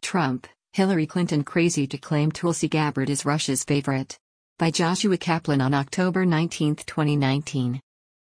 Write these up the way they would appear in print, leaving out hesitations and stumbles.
Trump, Hillary Clinton crazy to claim Tulsi Gabbard is Russia's favorite. By Joshua Kaplan on October 19, 2019.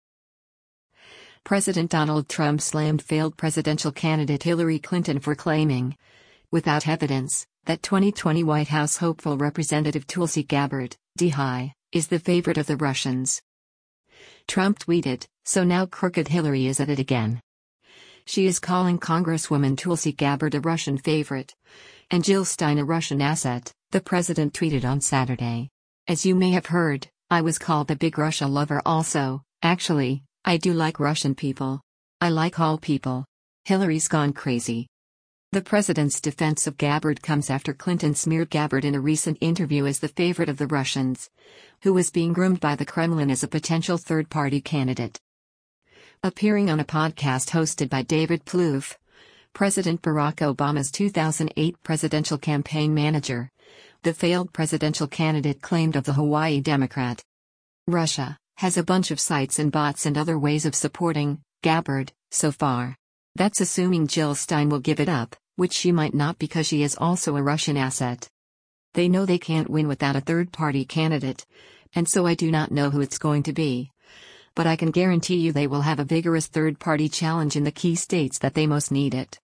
President Donald Trump slammed failed presidential candidate Hillary Clinton for claiming, without evidence, that 2020 White House hopeful Representative Tulsi Gabbard, DHI, is the favorite of the Russians. Trump tweeted, "So now crooked Hillary is at it again. She is calling Congresswoman Tulsi Gabbard a Russian favorite. And Jill Stein a Russian asset," the president tweeted on Saturday. "As you may have heard, I was called a big Russia lover also. Actually, I do like Russian people. I like all people. Hillary's gone crazy." The president's defense of Gabbard comes after Clinton smeared Gabbard in a recent interview as the favorite of the Russians, who was being groomed by the Kremlin as a potential third-party candidate. Appearing on a podcast hosted by David Plouffe, President Barack Obama's 2008 presidential campaign manager, the failed presidential candidate claimed of the Hawaii Democrat, "Russia has a bunch of sites and bots and other ways of supporting Gabbard, so far. That's assuming Jill Stein will give it up, which she might not because she is also a Russian asset. They know they can't win without a third-party candidate, and so I do not know who it's going to be. But I can guarantee you they will have a vigorous third-party challenge in the key states that they most need it."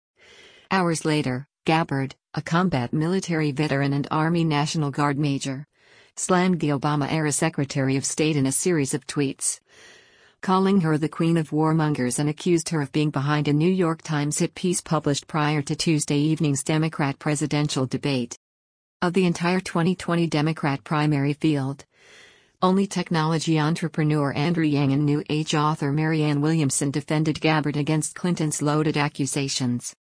Hours later, Gabbard, a combat military veteran and Army National Guard major, slammed the Obama-era Secretary of State in a series of tweets, calling her the queen of warmongers and accused her of being behind a New York Times hit piece published prior to Tuesday evening's Democrat presidential debate. Of the entire 2020 Democrat primary field, only technology entrepreneur Andrew Yang and New Age author Marianne Williamson defended Gabbard against Clinton's loaded accusations.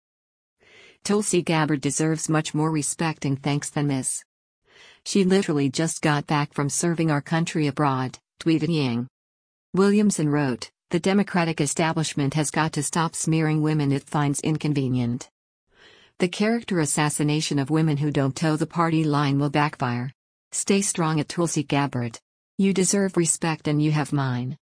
"Tulsi Gabbard deserves much more respect and thanks than this. She literally just got back from serving our country abroad," tweeted Yang. Williamson wrote, "The Democratic establishment has got to stop smearing women it finds inconvenient. The character assassination of women who don't toe the party line will backfire. Stay strong at Tulsi Gabbard. You deserve respect and you have mine."